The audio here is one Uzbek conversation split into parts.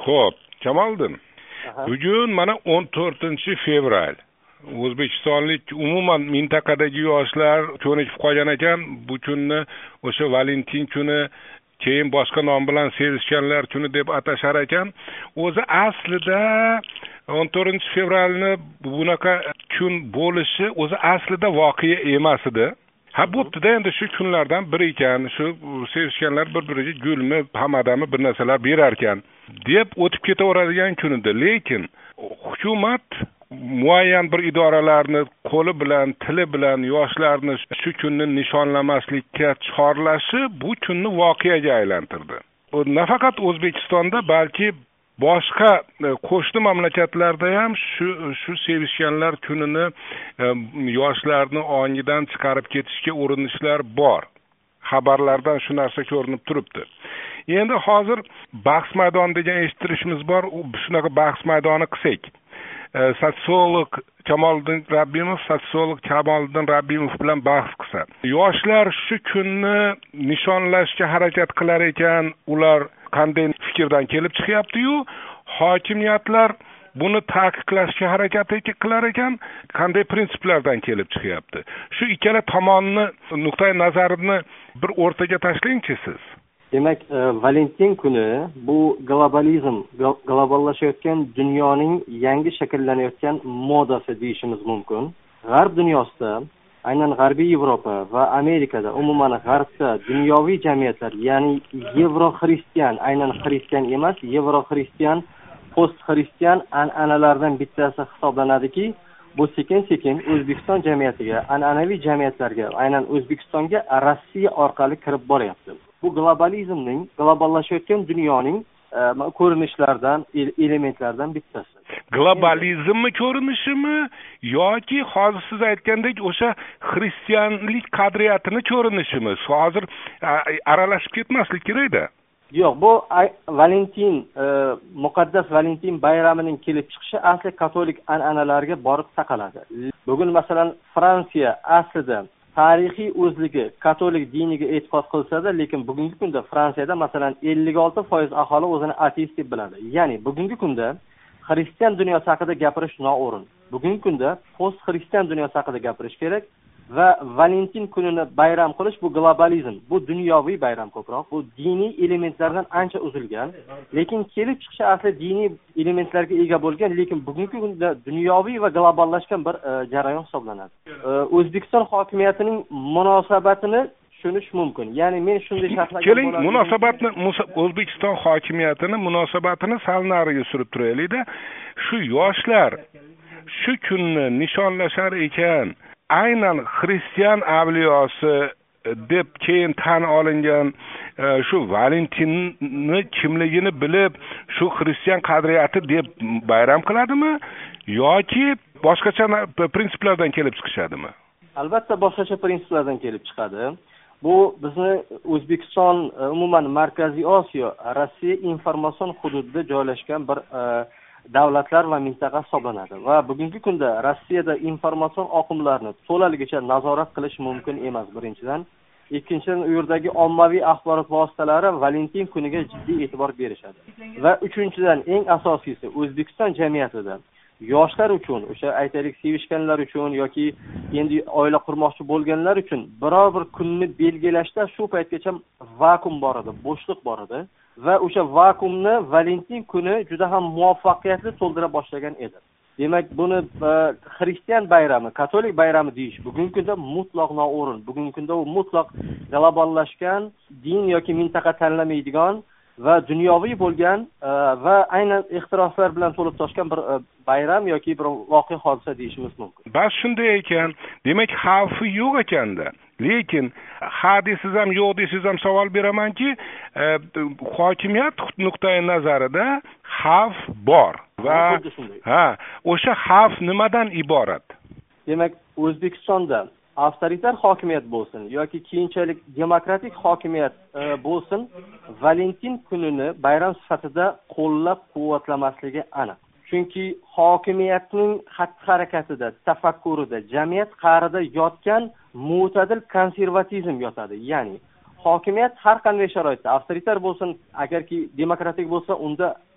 Xo'p, Kamoliddin. Aha. Bugun mana 14-fevral. O'zbekistonlik umuman mintaqadagi yoshlar ko'nikib qolgan ekan, bu kunni o'sha Valentin kuni, keyin boshqa nom bilan sevishganlar kuni deb atashar ekan. O'zi aslida 14-fevralni bunaqa kun bo'lishi o'zi aslida voqea emas edi. Ha, bo'pti-da, endi shu kunlardan biri ekan, shu sevishganlar bir-biriga gulmi, hamadami bir narsalar berar ekan deb o'tib ketaveradigan kun edi. Lekin hukumat muayyan bir idoralarni qo'li bilan, tili bilan yoshlarni shu kunni nishonlamaslikka chorlashi bu kunni voqeaga aylantirdi. Bu nafaqat O'zbekistonda, balki boshqa qo'shni mamlakatlarda ham shu sevishganlar kunini yoshlarni ongidan chiqarib ketishga urinishlar bor. Xabarlardan shu narsa ko'rinib turibdi. Endi hozir bahs maydoni degan eshittirishimiz bor. Shunaqa bahs maydoni qilsak, sotsiolog Kamoliddin Rabbimov bilan bahs qilsa, yoshlar shu kunni nishonlashga harakat qilar ekan, ular qanday fikrdan kelib chiqyapti-yu, hokimiyatlar buni taqiqlashga harakat qilar ekan, qanday prinsiplardan kelib chiqyapti. Shu ikkala tomonni nuqtai nazarini bir o'rtaga tashlang-chi siz. Demak, Valentin kuni bu globallashayotgan dunyoning yangi shakllanayotgan modasi deyishimiz mumkin. G'arb dunyosida, aynan G'arbiy Yevropa va Amerikada, umuman G'arbda dunyoviy jamiyatlar, ya'ni yevro-xristian, aynan xristian emas, yevro-xristian, post-xristian an'analardan bittasi hisoblanadiki, bu sekin-sekin O'zbekiston jamiyatiga, an'anaviy jamiyatlarga, aynan O'zbekistonga Rossiya orqali kirib boryapti. Bu globalizmning, globallashayotgan dunyoning ko'rinishlaridan, elementlaridan bittasi. Globalizmni ko'rinishimi yoki hozir siz aytgandek o'sha xristianlik qadriyatini ko'rinishimi? Hozir aralashib ketmaslik kerak-da. Yo'q, bu Valentin, muqaddas Valentin bayramining kelib chiqishi asli katolik an'analarga borib taqaladi. Bugun masalan Fransiya aslida tarixiy o'zligi katolik diniga e'tiqod qilsa-da, lekin bugungi kunda Fransiyada masalan 56% aholi o'zini ateist deb biladi. Ya'ni bugungi kunda xristian dunyosi haqida gapirish noo'rin. Bugungi kunda post-xristian dunyosi haqida gapirish kerak va Valentin kunini bayram qilish bu globalizm, bu dunyoviy bayram ko'proq, bu diniy elementlardan ancha uzilgan, lekin kelib chiqishi asli diniy elementlarga ega bo'lgan, lekin bugungi kunda dunyoviy va globallashgan bir jarayon hisoblanadi. O'zbekiston hokimiyatining munosabatini tushunish mumkin. Ya'ni men shunday sharhlagan bo'laman. Keling, munosabatni O'zbekiston hokimiyatini munosabatini sal nariga surib turaylik-da. Shu yoshlar shu kunni nishonlashar ekan, aynan xristian avliyosi deb keyin tan olingan shu Valentinni kimligini bilib, shu xristian qadriyati deb bayram qiladimi yoki boshqacha prinsiplardan kelib chiqishadimi? Albatta boshqacha prinsiplardan kelib chiqadi. Bu bizni O'zbekiston, umuman Markaziy Osiyo, Rossiya informatsion hududida joylashgan bir davlatlar va mintaqa hisoblanadi va bugungi kunda Rossiyada informatsion oqimlarni to'laligicha nazorat qilish mumkin emas, birinchidan. Ikkinchidan, u yerdagi ommaviy axborot vositalari Valentin kuniga jiddiy e'tibor berishadi. Va uchinchidan, eng asosiysi, O'zbekiston jamiyatida yoshlar uchun, o'sha aytaylik sevishganlar uchun yoki endi oila qurmoqchi bo'lganlar uchun biror bir kunni belgilashda shu paytgacha vakuum bor edi, bo'shliq bor edi va o'sha vakuumni Valentin kuni juda ham muvaffaqiyatli to'ldira boshlagan edi. Demak, buni xristian bayrami, katolik bayrami deyish bugungi kunda mutlaq noo'rin. Bugungi kunda u mutlaq globallashgan, din yoki mintaqa tanlamaydigan va dunyoviy bo'lgan va aynan ixtiroslar bilan to'lib toshgan bir bayram yoki bir voqea hodisa deyishimiz mumkin. Bas shunday ekan, demak xavfi yo'q ekanda. Lekin ha desiz ham, yo'q desiz ham savol beramanki, hokimiyat nuqtai nazarida xavf bor va o'sha xavf nimadan iborat? Demak, O'zbekistonda avtoritar hokimiyat bo'lsin yoki keyinchalik demokratik hokimiyat bo'lsin, Valentin kunini bayram sifatida qo'llab-quvvatlamasligi aniq. Chunki hokimiyatning xatti-harakatida, tafakkurida, jamiyat qa'rida yotgan mo'tadil konservatizm yotadi. Ya'ni hokimiyat har qanday sharoitda, avtoritar bo'lsin, agarki demokratik bo'lsa, unda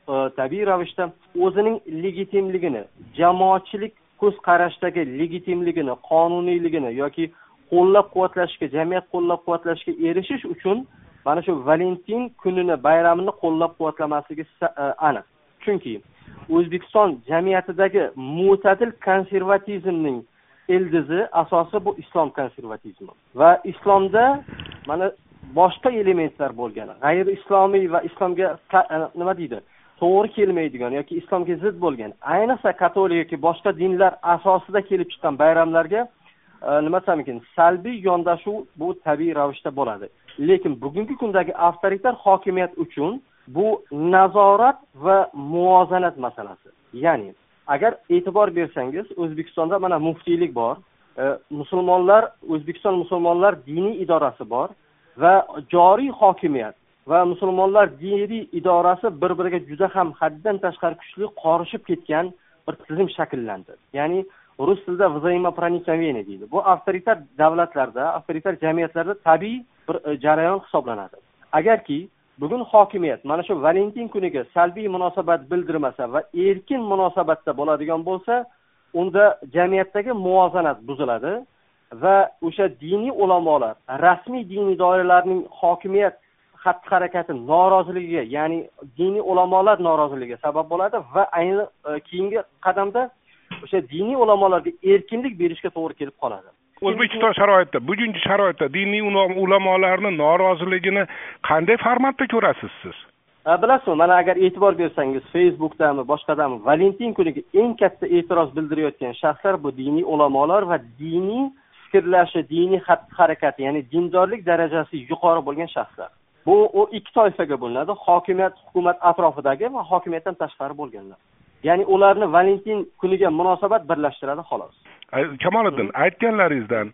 tabiiy ravishda o'zining legitimligini, jamoatchilik ko'z qarashdagi legitimligini, qonuniyligini yoki qo'llab-quvvatlashga, jamiyat qo'llab-quvvatlashga erishish uchun mana shu Valentin kunini, bayramini qo'llab-quvvatlamasligi aniq. Chunki O'zbekiston jamiyatidagi mo'tadil konservatizmning ildizi asosi bu islom konservatizmi. Va islomda mana boshqa elementlar bo'lgan, g'ayri islomiy va islomga nima deydi? To'g'ri kelmaydigan yoki islomga zid bo'lgan, ayniqsa katolik yoki boshqa dinlar asosida kelib chiqqan bayramlarga nima desam ekan, salbiy yondashuv bu tabiiy ravishda bo'ladi. Lekin bugungi kundagi avtoritar hokimiyat uchun bu nazorat va muvozanat masalasi. Ya'ni agar e'tibor bersangiz, O'zbekistonda mana muftiylik bor, musulmonlar, O'zbekiston musulmonlar diniy idorasi bor va joriy hokimiyat va musulmonlar diniy idorasi bir-biriga juda ham haddan tashqari kuchli qorishib ketgan bir tizim shakllandi. Ya'ni rus tilida взаимопроникновение deydi. Bu avtoritar davlatlarda, avtoritar jamiyatlarda tabiiy bir jarayon hisoblanadi. Agarki bugun hokimiyat mana shu Valentin kuniga salbiy munosabat bildirmasa va erkin munosabatda bo'ladigan bo'lsa, unda jamiyatdagi muvozanat buziladi va o'sha diniy ulamolar, rasmiy diniy doiralarning hokimiyat xatti-harakati noroziligiga, ya'ni diniy ulamolar noroziligiga sabab bo'ladi va ayni keyingi qadamda o'sha diniy ulamolarga erkinlik berishga to'g'ri kelib qoladi. O'zbekiston sharoitida, bugungi sharoitda diniy ulamolarning noroziligini qanday formatda ko'rasiz siz? Bilasizmi, mana agar e'tibor bersangiz, Facebookdami, boshqadami Valentin kuniga eng katta e'tiroz bildirayotgan shaxslar bu diniy ulamolar va diniy fikrlashi, diniy xatti-harakati, ya'ni dindorlik darajasi yuqori bo'lgan shaxslar. Bu o ikki toifaga bo'linadi: hokimiyat, hukumat atrofidagi va hokimiyatdan tashqari bo'lganlar. Ya'ni ularni Valentin kuniga munosabat birlashtiradi xolos. Kamoliddin, aytganlaringizdan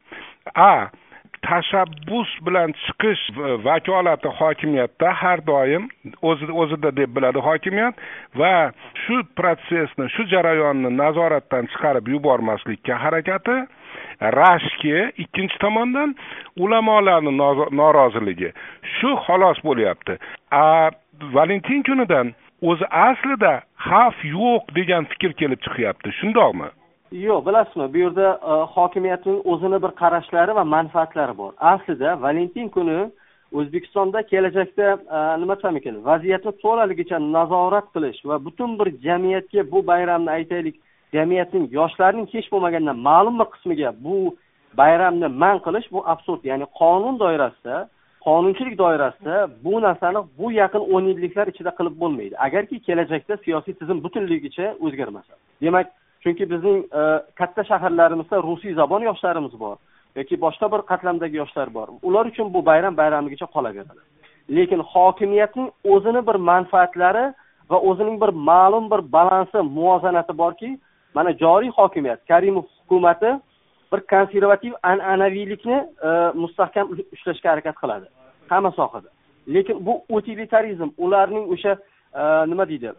tashabbus bilan chiqish vakolati hokimiyatda har doim o'zida deb biladi hokimiyat va shu protsessni, shu jarayonni nazoratdan chiqarib yubormaslikka harakati, rashki, ikkinchi tomondan ulamolarning noroziligi shu xolos bo'lyapti. Valentin kunidan o'zi aslida xavf yo'q degan fikr kelib chiqyapti, shundoqmi? Yo'q, bilasizmi, bu yerda hokimiyatning o'zini bir qarashlari va manfaatlari bor. Aslida Valentin kuni O'zbekistonda kelajakda nima desam ekan, vaziyatni to'laligicha nazorat qilish va butun bir jamiyatga bu bayramni aytaylik, jamiyatning yoshlarning hech bo'lmaganda ma'lum bir qismiga bu bayramni man qilish bu absurd. Ya'ni qonun doirasida, qonunchilik doirasida bu narsani bu yaqin 10 yilliklar ichida qilib bo'lmaydi. Agarki kelajakda siyosiy tizim butunligicha o'zgarmasa. Demak, chunki bizning katta shaharlarimizda rusiy zabon yoshlarimiz bor yoki boshqa bir qatlamdagi yoshlar bor. Ular uchun bu bayramligicha qolaveradi. Lekin hokimiyatning o'zini bir manfaatlari va o'zining bir ma'lum bir balansi, muvozanati borki, mana joriy hokimiyat, Karimov hukumatı bir konservativ an'anaviylikni mustahkam ushlashga harakat qiladi hamma sohada. Lekin bu utilitarizm, ularning o'sha nima deydi,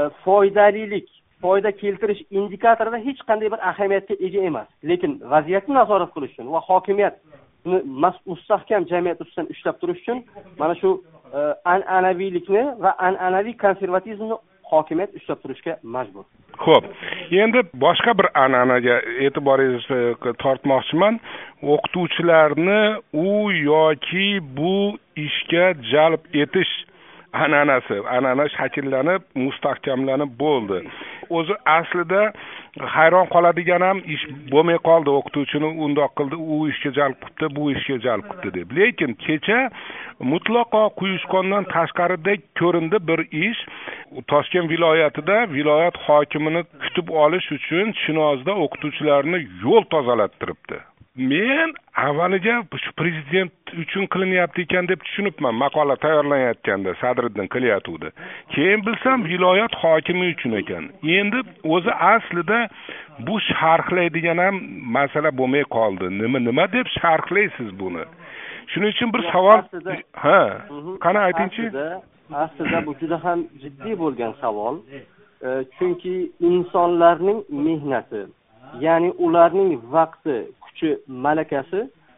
foyda keltirish indikatorida hech qanday bir ahamiyatga ega emas. Lekin vaziyatni nazorat qilish uchun va hokimiyatni mustahkam jamiyat ustidan ushlab turish uchun mana shu an'anaviylikni va an'anaviy konservatizmni hokimiyat ushlab turishga majbur. Xo'p, endi boshqa bir an'anaga e'tiboringizni tortmoqchiman. O'qituvchilarni u yoki bu ishga jalb etish an'ana shakllanib, mustahkamlanib bo'ldi. O'zi aslida hayron qoladigan ham ish bo'lmay qoldi. O'qituvchini undoq qildi, u ishga jalb qildi, bu ishga jalb qildi deb. Lekin kecha mutlaqo quyushqondan tashqaridek ko'rindi bir ish. Toshkent viloyatida viloyat hokimini kutib olish uchun Chinozda o'qituvchilarni yo'l tozalattiribdi. Men avvaliga shu prezident uchun qilinyapti ekan deb tushunibman, maqola tayyorlanayotganda Sadriddin qilyatuvdi. Keyin bilsam viloyat hokimi uchun ekan. Endi o'zi aslida bu sharhlaydigan ham masala bo'lmay qoldi. Nima deb sharhlaysiz buni? Shuning uchun bir savol, qani aytingchi? Aslida bu juda ham jiddiy bo'lgan savol. Chunki insonlarning mehnati, ya'ni ularning vaqti, kuchi, malakasi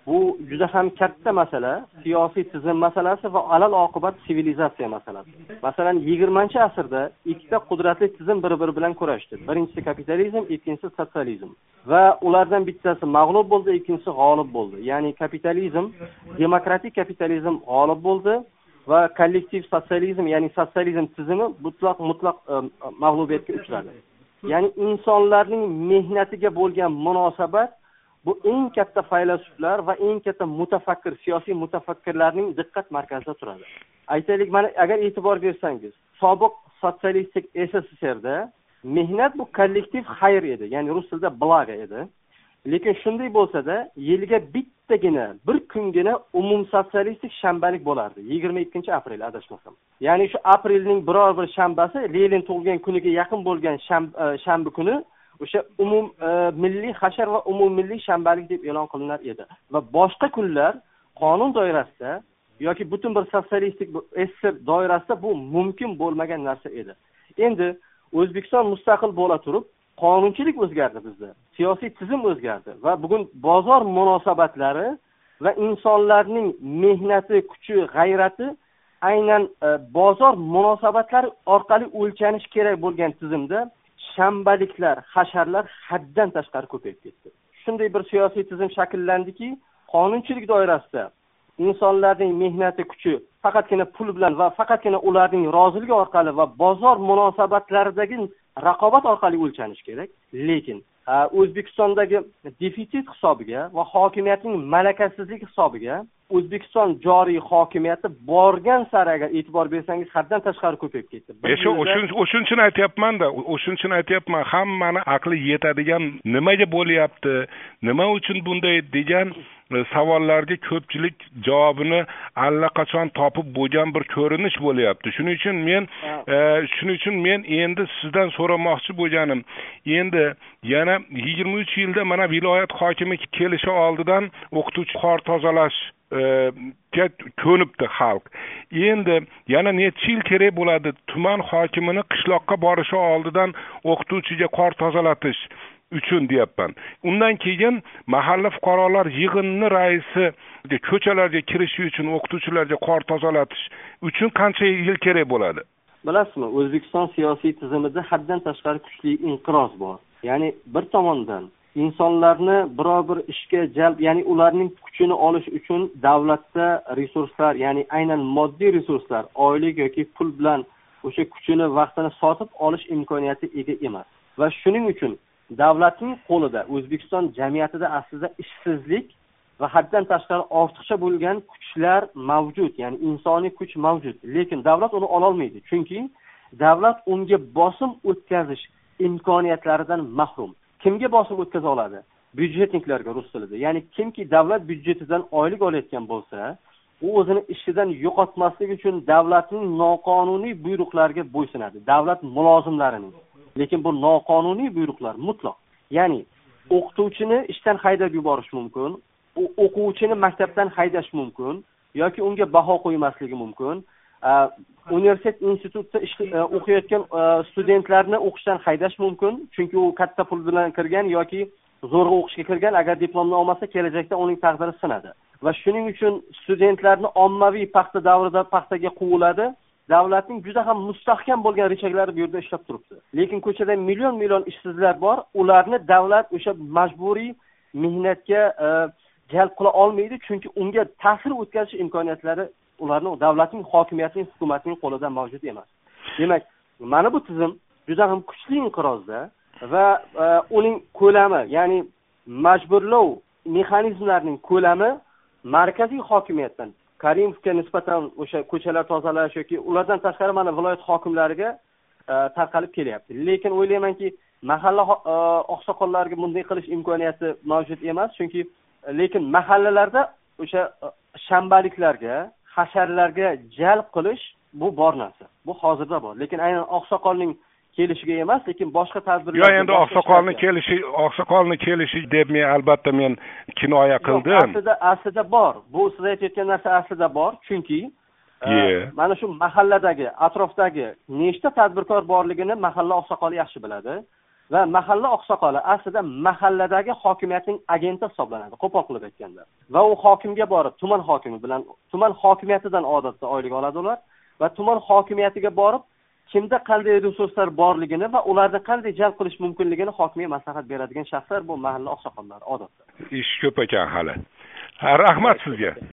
bu juda ham katta masala, siyosiy tizim masalasi va alal oqibat sivilizatsiya masalasi. Masalan, 20-asrda ikkita qudratli tizim bir-biri bilan kurashdi. Birinchisi kapitalizm, ikkinchisi sotsializm. Va ulardan bittasi mag'lub bo'ldi, ikkinchisi g'olib bo'ldi. Ya'ni kapitalizm, demokratik kapitalizm g'olib bo'ldi va kollektiv sotsializm, ya'ni sotsializm tizimi mutlaq mag'lubiyatga uchradi. Ya'ni insonlarning mehnatiga bo'lgan munosabat bu eng katta faylasuflar va eng katta mutafakkir, siyosiy mutafakkirlarning diqqat markazida turadi. Aytaylik, mana agar e'tibor bersangiz, sobiq sotsialistik SSSRda mehnat bu kollektiv xayr edi, ya'ni rus tilida blago edi. Lekin shunday bo'lsa-da, yilga bittagina, bir kungina umum sotsialistik shanbalik bo'lardi. 22-aprel adashmasam. Ya'ni shu aprelning biror bir shanbasi Lenin tug'ilgan kuniga yaqin bo'lgan shanba kuni o'sha umum milliy hashar va umum milliy shanbalik deb e'lon qilinar edi. Va boshqa kunlar qonun doirasida yoki butun bir sotsialistik SSR doirasida bu mumkin bo'lmagan narsa edi. Endi O'zbekiston mustaqil bo'la turib, qonunchilik o'zgardi bizda. Siyosiy tizim o'zgardi va bugun bozor munosabatlari va insonlarning mehnati, kuchi, g'ayrati aynan bozor munosabatlari orqali o'lchanish kerak bo'lgan tizimda shanbaliklar, hasharlar haddan tashqari ko'payib ketdi. Shunday bir siyosiy tizim shakllandiki, qonunchilik doirasida insonlarning mehnati, kuchi faqatgina pul bilan va faqatgina ularning roziligi orqali va bozor munosabatlaridagi raqobat orqali o'lchanish kerak. Lekin O'zbekistondagi defitsit hisobiga va hokimiyatning malakasizligi hisobiga O'zbekiston joriy hokimiyati borgan sari agar e'tibor bersangiz haddan tashqari ko'payib ketdi. O'shuning uchun aytyapman-da, hammani aqli yetadigan nimaga bo'lyapti, nima uchun bunday degan savollarga ko'pchilik javobini allaqachon topib bo'lgan bir ko'rinish bo'lyapti. Shuning uchun men endi sizdan so'ramoqchi bo'lganim, endi yana 23 yilda mana viloyat hokimi kelishi oldidan o'qituvchi qor tozalash ko'nibdi xalq. Endi yana necha yil kerak bo'ladi tuman hokimini qishloqqa borishi oldidan o'qituvchiga qor tozalatish uchun deyapman. Undan keyin mahalla fuqarolar yig'ini raisi ko'chalarga kirishi uchun o'qituvchilarga qor tozalatish uchun qancha yil kerak bo'ladi? Bilasizmi, O'zbekiston siyosiy tizimida haddan tashqari kuchli inqiroz bor. Ya'ni bir tomondan insonlarni biror bir ishga jalb, ya'ni ularning kuchini olish uchun davlatda resurslar, ya'ni aynan moddiy resurslar, oylik yoki pul bilan o'sha kuchini, vaqtini sotib olish imkoniyati ega emas. Va shuning uchun davlatning qo'lida O'zbekiston jamiyatida aslida ishsizlik va haddan tashqari ortiqcha bo'lgan kuchlar mavjud, ya'ni insoniy kuch mavjud. Lekin davlat uni ola olmaydi, chunki davlat unga bosim o'tkazish imkoniyatlaridan mahrum. Kimga bosim o'tkaza oladi? Byudjetniklarga rus tilida. Ya'ni kimki davlat byudjetidan oylik olayotgan bo'lsa, u o'zini ishidan yo'qotmaslik uchun davlatning noqonuniy buyruqlariga bo'ysunadi. Davlat mulozimlarining. Lekin bu noqonuniy buyruqlar mutlaq. Ya'ni o'qituvchini ishdan haydab yuborish mumkin, o'quvchini maktabdan haydash mumkin yoki unga baho qo'ymasligi mumkin. Universitet institutda o'qiyotgan studentlarni o'qishdan haydash mumkin, chunki u katta pul bilan kirgan yoki zo'rg'a o'qishga kirgan, agar diplomni olmasa kelajakda uning taqdiri sinadi. Va shuning uchun studentlarni ommaviy paxta davrida paxtaga quviladi. Davlatning juda ham mustahkam bo'lgan rejaklari bu yerda ishlab turibdi. Lekin ko'chada million ishsizlar bor, ularni davlat o'sha majburiy mehnatga jalb qila olmaydi, chunki unga ta'sir o'tkazish imkoniyatlari ularning davlatning, hokimiyatning, hukumatning qo'lida mavjud emas. Demak, mana bu tizim juda ham kuchli inqirozda va uning ko'lami, ya'ni majburlov mexanizmlarining ko'lami markaziy hokimiyatdan Karimovga nisbatan o'sha ko'chalar tozalash yoki ulardan tashqari mana viloyat hokimlariga tarqalib kelyapti. Lekin o'ylaymanki, mahalla oqsoqollariga bunday qilish imkoniyati mavjud emas, chunki lekin mahallalarda o'sha shanbaliklarga, hasharlarga jalb qilish bu bor narsa. Bu hozirda bor. Lekin aynan oqsoqolning kelishiga emas, lekin boshqa tadbirlar. Yo'q, endi oqsoqolni kelishi deb men albatta kinoya qildim. Aslida bor. Bu siz aytayotgan narsa aslida bor, chunki mana shu mahalladagi, atrofdagi nechta tadbirkor borligini mahalla oqsoqoli yaxshi biladi. va mahalla oqsoqoli aslida mahalladagi hokimiyatning agenti hisoblanadi, qo'pol qilib aytganda. Va u hokimga borib, tuman hokimi bilan, tuman hokimiyatidan odatda oylik oladi ular va tuman hokimiyatiga borib, kimda qanday resurslar borligini va ularni qanday jalb qilish mumkinligini hokimga maslahat beradigan shaxslar bu mahalla oqsoqollari odatda. Ish ko'p ekan hali. Rahmat sizga.